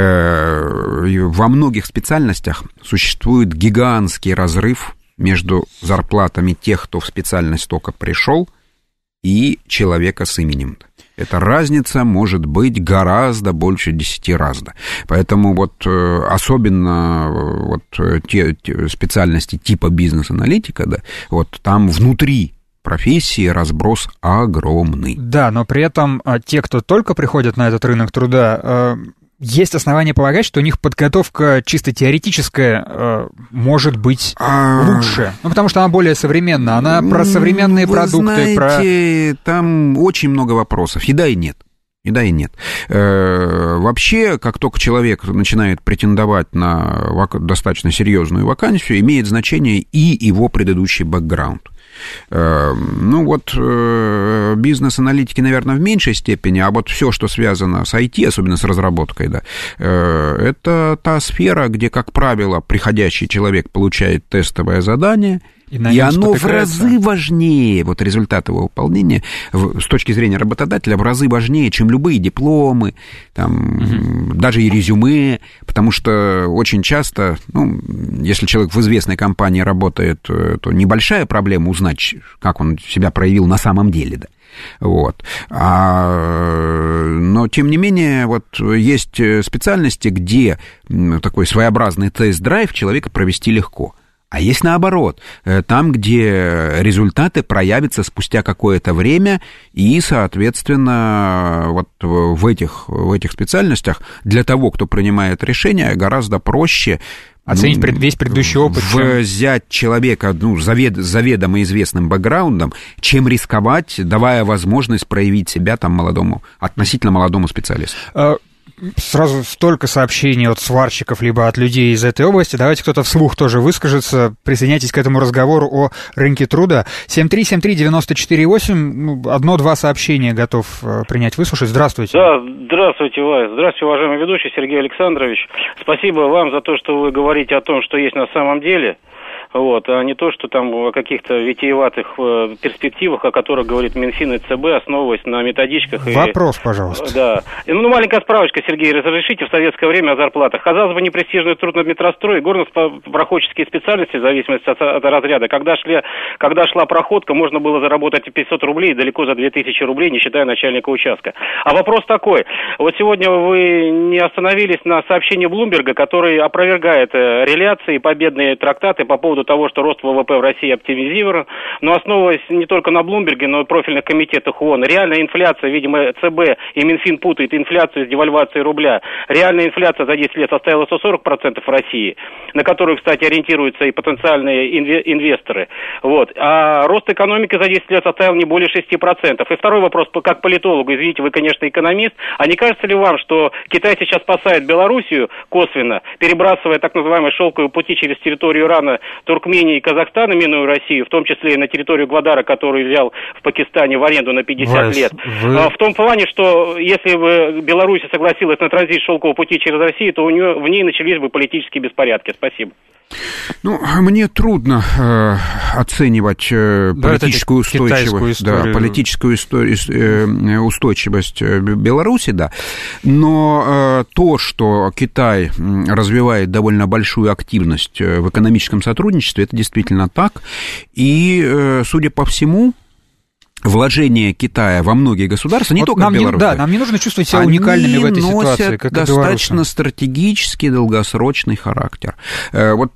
Во многих специальностях существует гигантский разрыв между зарплатами тех, кто в специальность только пришел, и человека с именем. Эта разница может быть гораздо больше десяти раз. Да. Поэтому вот особенно вот те, те специальности типа бизнес-аналитика, да, вот там внутри профессии разброс огромный. Да, но при этом те, кто только приходят на этот рынок труда, есть основания полагать, что у них подготовка чисто теоретическая э, может быть а... лучше. Ну, потому что она более современная. Она про современные Вы продукты. Знаете, про... там очень много вопросов. И да, и нет. И да, и нет. Вообще, как только человек начинает претендовать на достаточно серьезную вакансию, имеет значение и его предыдущий бэкграунд. Ну вот бизнес-аналитики, наверное, в меньшей степени, а вот все, что связано с ай ти, особенно с разработкой, да, это та сфера, где, как правило, приходящий человек получает тестовое задание, и, и оно в разы важнее, вот результат его выполнения, с точки зрения работодателя, в разы важнее, чем любые дипломы, там, угу. даже и резюме, потому что очень часто, ну, если человек в известной компании работает, то небольшая проблема узнать, как он себя проявил на самом деле, да. Вот. А, но, тем не менее, вот есть специальности, где такой своеобразный тест-драйв человека провести легко. А есть наоборот, там, где результаты проявятся спустя какое-то время, и, соответственно, вот в этих, в этих специальностях для того, кто принимает решение, гораздо проще оценить ну, весь предыдущий опыт. Взять чем... человека ну, завед, заведомо известным бэкграундом, чем рисковать, давая возможность проявить себя там молодому, относительно молодому специалисту. Сразу столько сообщений от сварщиков, либо от людей из этой области. Давайте кто-то вслух тоже выскажется. Присоединяйтесь к этому разговору о рынке труда. семь три семь три девять четыре восемь. Одно-два сообщения готов принять, выслушать. Здравствуйте. Да, здравствуйте, Вась. Здравствуйте, уважаемый ведущий Сергей Александрович. Спасибо вам за то, что вы говорите о том, что есть на самом деле. Вот, а не то, что там о каких-то витиеватых э, перспективах, о которых говорит Минфин и ЦБ, основываясь на методичках. Вопрос, и, пожалуйста. Да. И, ну, маленькая справочка, Сергей, разрешите, в советское время о зарплатах. Казалось бы, непрестижный труд на метрострое, горно-проходческие специальности, в зависимости от, от разряда. Когда, шли, когда шла проходка, можно было заработать пятьсот рублей, далеко за две тысячи рублей, не считая начальника участка. А вопрос такой. Вот сегодня вы не остановились на сообщении Блумберга, который опровергает э, реляции и победные трактаты по поводу того, что рост ВВП в России оптимизирован, но основываясь не только на Блумберге, но и профильных комитетах ООН, реальная инфляция, видимо, ЦБ и Минфин путает инфляцию с девальвацией рубля. Реальная инфляция за десять лет составила сто сорок процентов в России, на которую, кстати, ориентируются и потенциальные инвесторы. Вот. А рост экономики за десять лет составил не более шесть процентов. И второй вопрос, как политологу, извините, вы, конечно, экономист, а не кажется ли вам, что Китай сейчас спасает Белоруссию косвенно, перебрасывая так называемые шелковые пути через территорию Ирана, Туркмении и Казахстана, минуя Россию, в том числе и на территорию Гвадара, которую взял в Пакистане в аренду на пятьдесят Вась, лет. Вы... В том плане, что если бы Беларусь согласилась на транзит шелкового пути через Россию, то у нее, в ней начались бы политические беспорядки. Спасибо. Ну, мне трудно э, оценивать э, да, политическую устойчивость, да, политическую историю, э, устойчивость Беларуси, да. Но э, то, что Китай развивает довольно большую активность в экономическом сотрудничестве, это действительно так. И, э, судя по всему, вложение Китая во многие государства, не вот только нам в Беларусь. Не, да, нам не нужно чувствовать себя уникальными в этой ситуации, как достаточно стратегический, долгосрочный характер. Вот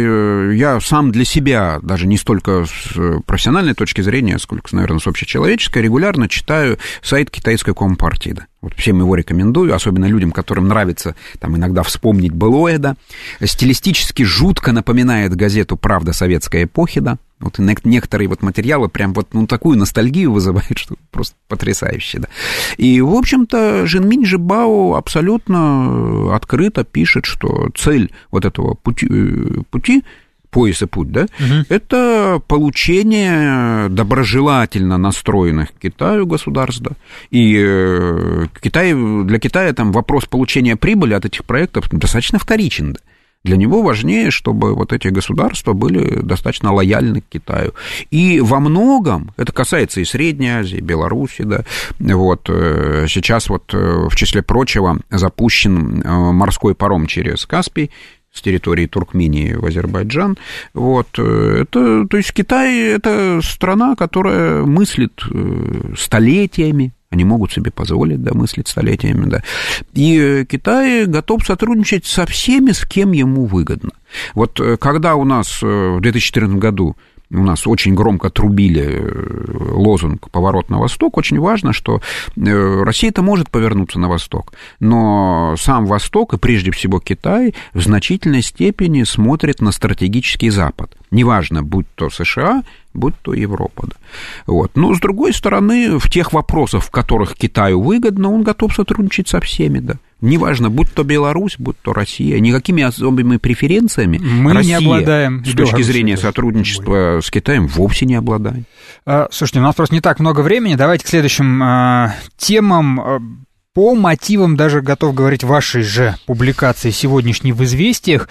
я сам для себя, даже не столько с профессиональной точки зрения, сколько, наверное, с общечеловеческой, регулярно читаю сайт китайской компартии. Вот всем его рекомендую, особенно людям, которым нравится там иногда вспомнить былое, да. Стилистически жутко напоминает газету «Правда советской эпохи», да. Вот некоторые вот материалы прям вот ну, такую ностальгию вызывают, что просто потрясающе, да. И, в общем-то, Жинминь Жибао абсолютно открыто пишет, что цель вот этого пути, пути пояс и путь, да, угу. это получение доброжелательно настроенных к Китаю государств, да. И Китай, для Китая там вопрос получения прибыли от этих проектов достаточно вторичен, да. Для него важнее, чтобы вот эти государства были достаточно лояльны к Китаю. И во многом, это касается и Средней Азии, Беларуси, да, вот, сейчас вот в числе прочего запущен морской паром через Каспий с территории Туркмении в Азербайджан. Вот, это, то есть Китай – это страна, которая мыслит столетиями. Они могут себе позволить, да, мыслить столетиями, да. И Китай готов сотрудничать со всеми, с кем ему выгодно. Вот когда у нас в две тысячи четырнадцатом году у нас очень громко трубили лозунг «Поворот на восток», очень важно, что Россия-то может повернуться на восток, но сам Восток, и прежде всего Китай, в значительной степени смотрит на стратегический Запад. Неважно, будь то США, будь то Европа. Да. Вот. Но, с другой стороны, в тех вопросах, в которых Китаю выгодно, он готов сотрудничать со всеми, да. Неважно, будь то Беларусь, будь то Россия, никакими особыми преференциями мы Россия, не обладаем, с точки зрения сотрудничества с Китаем, вовсе не обладает. Слушайте, у нас просто не так много времени, давайте к следующим э, темам. По мотивам, даже готов говорить, вашей же публикации сегодняшней в «Известиях»,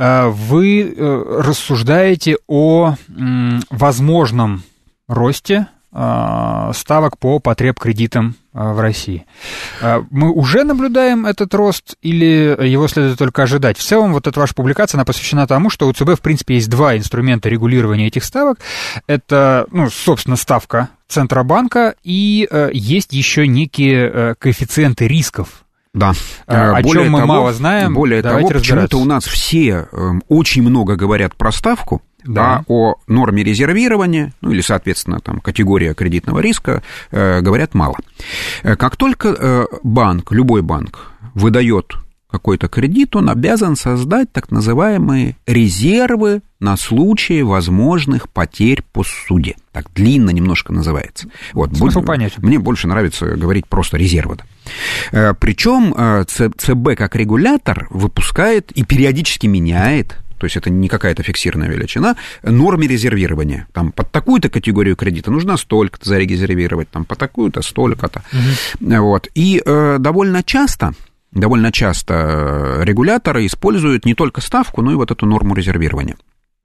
вы рассуждаете о возможном росте ставок по потребкредитам в России. Мы уже наблюдаем этот рост или его следует только ожидать? В целом, вот эта ваша публикация, она посвящена тому, что у ЦБ, в принципе, есть два инструмента регулирования этих ставок. Это, ну, собственно, ставка Центробанка, и э, есть еще некие э, коэффициенты рисков. Да. О более чем мы того, мало знаем. Более того, почему-то у нас все э, очень много говорят про ставку, да. А о норме резервирования, ну или, соответственно, там, категория кредитного риска, э, говорят мало. Как только э, банк, любой банк, выдает какой-то кредит, он обязан создать так называемые резервы на случай возможных потерь по суде. Так длинно немножко называется. Вот, смысл понятен. Мне больше нравится говорить просто резервы. Да. Причем ЦБ как регулятор выпускает и периодически меняет, то есть это не какая-то фиксированная величина, нормы резервирования. Там под такую-то категорию кредита нужно столько-то зарезервировать, там по такую-то столько-то. Угу. Вот. И э, довольно часто... Довольно часто регуляторы используют не только ставку, но и вот эту норму резервирования.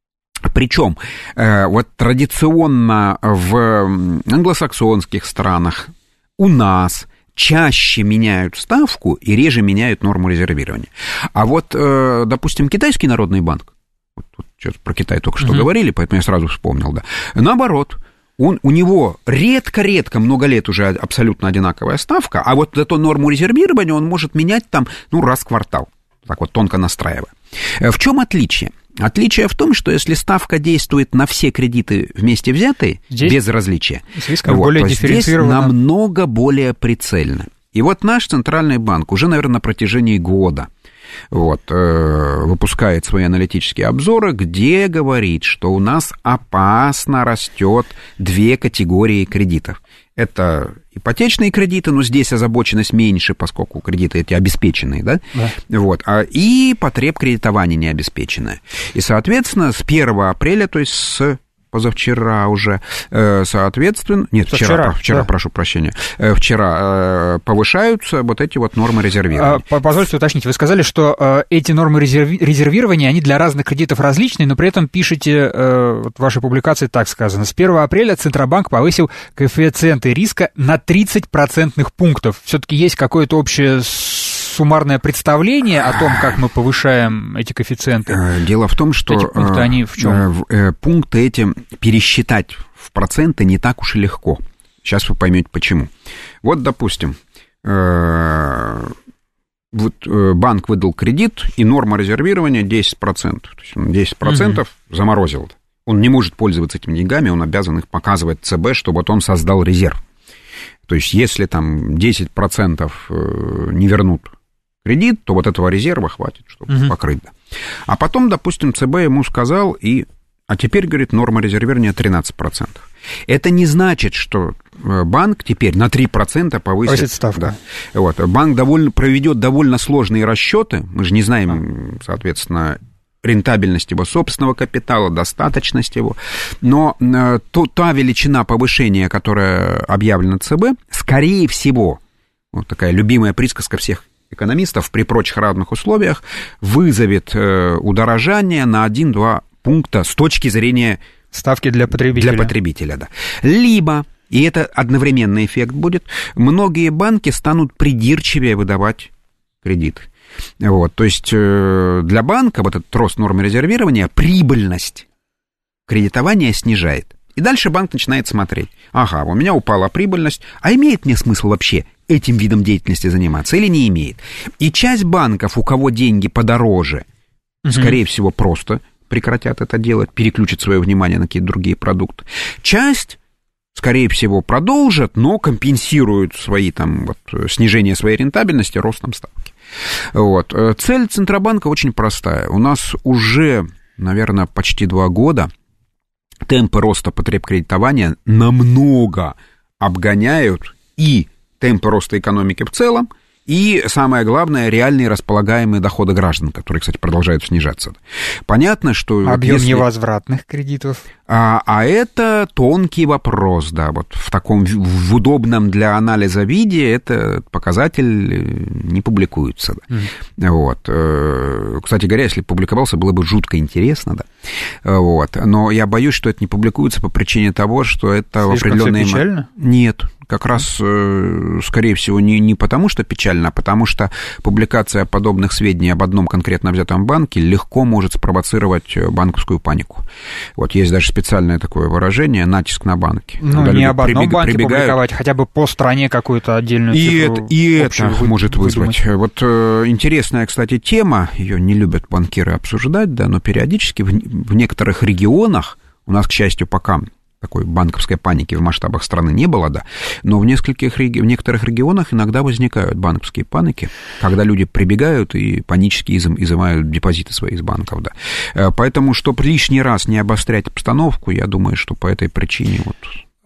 Причем вот традиционно в англосаксонских странах у нас чаще меняют ставку и реже меняют норму резервирования. А вот, допустим, Китайский народный банк, вот, вот сейчас про Китай только что uh-huh. говорили, поэтому я сразу вспомнил, да, наоборот, Он, у него редко-редко, много лет уже абсолютно одинаковая ставка, а вот эту норму резервирования он может менять там, ну, раз в квартал, так вот тонко настраивая. В чем отличие? Отличие в том, что если ставка действует на все кредиты вместе взятые, здесь без различия, вот, более то здесь намного более прицельно. И вот наш Центральный банк уже, наверное, на протяжении года вот, э, выпускает свои аналитические обзоры, где говорит, что у нас опасно растет две категории кредитов. Это ипотечные кредиты, но здесь озабоченность меньше, поскольку кредиты эти обеспеченные, да? Да. Вот, а, и потребкредитование необеспеченное. И, соответственно, с первого апреля, то есть с позавчера уже, соответственно, нет, вчера, вчера, вчера да. прошу прощения, вчера повышаются вот эти вот нормы резервирования. Позвольте уточнить, вы сказали, что эти нормы резерви- резервирования, они для разных кредитов различные, но при этом пишете, вот в вашей публикации так сказано, с первого апреля Центробанк повысил коэффициенты риска на тридцать процентных пунктов. Все-таки есть какое-то общее суммарное представление о том, как мы повышаем эти коэффициенты? Дело в том, что эти пункты, они в чем? Пункты эти пересчитать в проценты не так уж и легко. Сейчас вы поймете, почему. Вот, допустим, вот банк выдал кредит, и норма резервирования десять процентов. То есть он десять процентов угу. заморозил. Он не может пользоваться этими деньгами, он обязан их показывать ЦБ, чтобы вот он создал резерв. То есть если там десять процентов не вернут кредит, то вот этого резерва хватит, чтобы uh-huh. покрыть. Да. А потом, допустим, ЦБ ему сказал, и, а теперь, говорит, норма резервирования тринадцать процентов. Это не значит, что банк теперь на три процента повысит, повысит ставку. Да. Вот. Банк довольно, проведет довольно сложные расчеты, мы же не знаем, соответственно, рентабельность его собственного капитала, достаточность его, но то, та величина повышения, которая объявлена ЦБ, скорее всего, вот такая любимая присказка всех экономистов при прочих равных условиях, вызовет э, удорожание на один-два пункта с точки зрения ставки для потребителя. Для потребителя, да. Либо, и это одновременный эффект будет, многие банки станут придирчивее выдавать кредиты. Вот, то есть э, для банка вот этот рост нормы резервирования прибыльность кредитования снижает. И дальше банк начинает смотреть. Ага, у меня упала прибыльность, а имеет мне смысл вообще этим видом деятельности заниматься или не имеет? И часть банков, у кого деньги подороже, угу. скорее всего, просто прекратят это делать, переключат свое внимание на какие-то другие продукты. Часть, скорее всего, продолжат, но компенсируют свои, там, вот, снижение своей рентабельности ростом ставки. Вот. Цель Центробанка очень простая. У нас уже, наверное, почти два года темпы роста потребкредитования намного обгоняют и темпы роста экономики в целом, и, самое главное, реальные располагаемые доходы граждан, которые, кстати, продолжают снижаться. Понятно, что... Объем если... невозвратных кредитов. А, а это тонкий вопрос, да, вот в таком, в удобном для анализа виде этот показатель не публикуется. Да. Mm. Вот. Кстати говоря, если публиковался, было бы жутко интересно, да. Вот. Но я боюсь, что это не публикуется по причине того, что это Слишком в определенные... все печально? Нет. Как раз, скорее всего, не, не потому, что печально, а потому что публикация подобных сведений об одном конкретно взятом банке легко может спровоцировать банковскую панику. Вот есть даже специальное такое выражение «натиск на банки». Ну, не об одном прибег, банке прибегают... публиковать, хотя бы по стране какую-то отдельную и цифру. Это, и это вы, может вызвать. Вот э, интересная, кстати, тема, ее не любят банкиры обсуждать, да, но периодически в, в некоторых регионах, у нас, к счастью, пока... такой банковской паники в масштабах страны не было, да, но в нескольких, в некоторых регионах иногда возникают банковские паники, когда люди прибегают и панически изым, изымают депозиты свои из банков, да. Поэтому, чтобы лишний раз не обострять обстановку, я думаю, что по этой причине вот...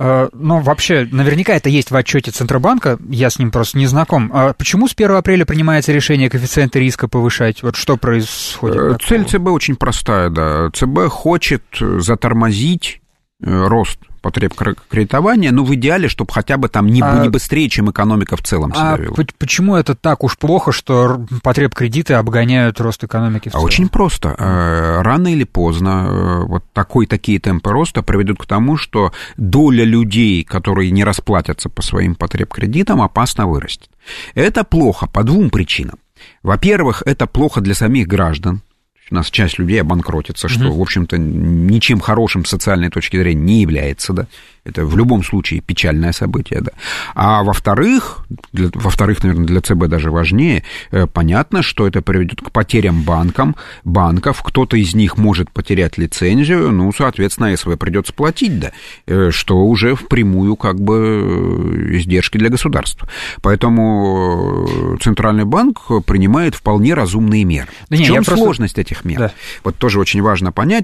Ну, вообще, наверняка это есть в отчете Центробанка, я с ним просто не знаком. А почему с первого апреля принимается решение коэффициенты риска повышать? Вот что происходит? Цель ЦБ очень простая, да. ЦБ хочет затормозить рост потреб кредитования, но в идеале, чтобы хотя бы там не, а, не быстрее, чем экономика в целом себя а вела. Почему это так уж плохо, что потреб кредиты обгоняют рост экономики в целом? А очень просто. Рано или поздно вот такой, такие темпы роста приведут к тому, что доля людей, которые не расплатятся по своим потреб кредитам, опасно вырастет. Это плохо по двум причинам. Во-первых, это плохо для самих граждан. У нас часть людей обанкротится, что, mm-hmm. в общем-то, ничем хорошим с социальной точки зрения не является, да. Это в любом случае печальное событие, да. А во-вторых, для, во-вторых, наверное, для ЦБ даже важнее, э, понятно, что это приведет к потерям банкам, банков, кто-то из них может потерять лицензию, ну, соответственно, СВ придется платить, да, э, что уже впрямую как бы издержки для государства. Поэтому Центральный банк принимает вполне разумные меры. Да в не, чем сложность просто... этих мер? Да. Вот тоже очень важно понять,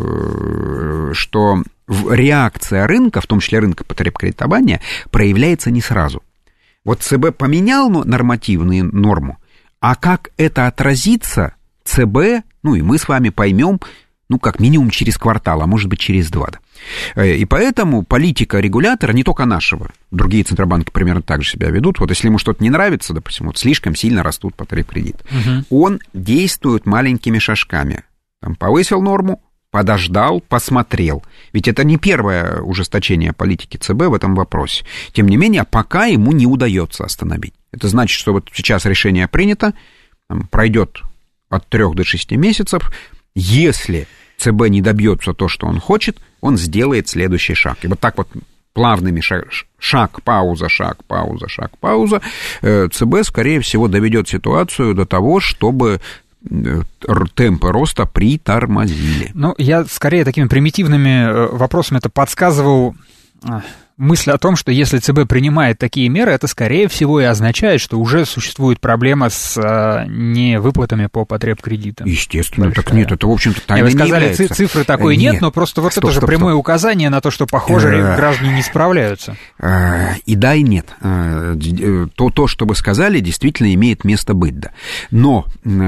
что реакция рынка, в том числе рынка потребкредитования, проявляется не сразу. Вот ЦБ поменял нормативную норму, а как это отразится, ЦБ, ну и мы с вами поймем, ну, как минимум через квартал, а может быть через два. Да. И поэтому политика регулятора, не только нашего, другие центробанки примерно так же себя ведут, вот если ему что-то не нравится, допустим, вот слишком сильно растут потребкредиты, угу. он действует маленькими шажками. Там, повысил норму, подождал, посмотрел. Ведь это не первое ужесточение политики ЦБ в этом вопросе. Тем не менее, пока ему не удается остановить. Это значит, что вот сейчас решение принято, там, пройдет от трех до шести месяцев. Если ЦБ не добьется то, что он хочет, он сделает следующий шаг. И вот так вот плавными шаг, шаг, пауза, шаг, пауза, шаг, пауза, ЦБ, скорее всего, доведет ситуацию до того, чтобы темпы роста притормозили. Ну, я скорее такими примитивными вопросами это подсказывал мысль о том, что если ЦБ принимает такие меры, это, скорее всего, и означает, что уже существует проблема с а, невыплатами по потребкредитам. Естественно, большая. Так нет, это, в общем-то, тайной не является. Вы сказали, ци- цифры такой нет, нет, но просто вот стоп, это же стоп, прямое стоп. указание на то, что, похоже, граждане не справляются. И да, и нет. То, то, что вы сказали, действительно имеет место быть, да. Но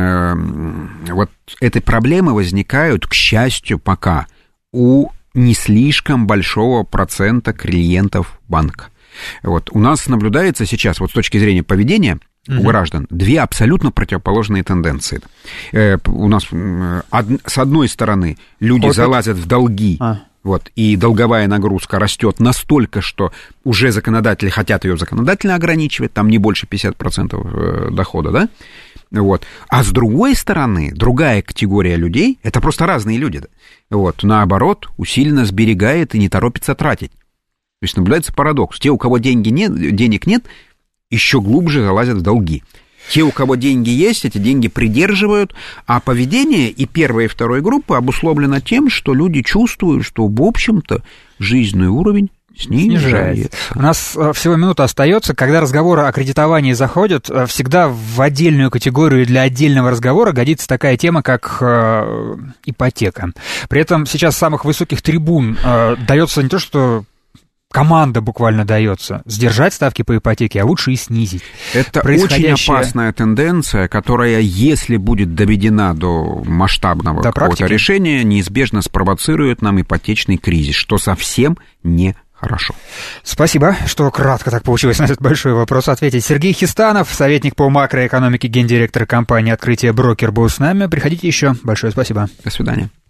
вот эти проблемы возникают, к счастью, пока у не слишком большого процента клиентов банка. Вот. У нас наблюдается сейчас, вот с точки зрения поведения угу. у граждан, две абсолютно противоположные тенденции. Э, у нас э, од, с одной стороны люди Хоть залазят в долги, а. вот, и долговая нагрузка растет настолько, что уже законодатели хотят ее законодательно ограничивать, там не больше пятьдесят процентов дохода, да? Вот. А с другой стороны, другая категория людей, это просто разные люди, да? Вот, наоборот, усиленно сберегает и не торопится тратить. То есть наблюдается парадокс. Те, у кого деньги нет, денег нет, еще глубже залазят в долги. Те, у кого деньги есть, эти деньги придерживают, а поведение и первой, и второй группы обусловлено тем, что люди чувствуют, что, в общем-то, жизненный уровень снижается. У нас всего минута остается. Когда разговоры о кредитовании заходят, всегда в отдельную категорию для отдельного разговора годится такая тема, как э, ипотека. При этом сейчас с самых высоких трибун э, дается не то, что команда буквально дается сдержать ставки по ипотеке, а лучше и снизить. Это очень опасная тенденция, которая, если будет доведена до масштабного до какого-то практики. решения, неизбежно спровоцирует нам ипотечный кризис, что совсем не хорошо. Спасибо, что кратко так получилось на этот большой вопрос ответить. Сергей Хистанов, советник по макроэкономике, гендиректор компании «Открытие Брокер», был с нами. Приходите еще. Большое спасибо. До свидания.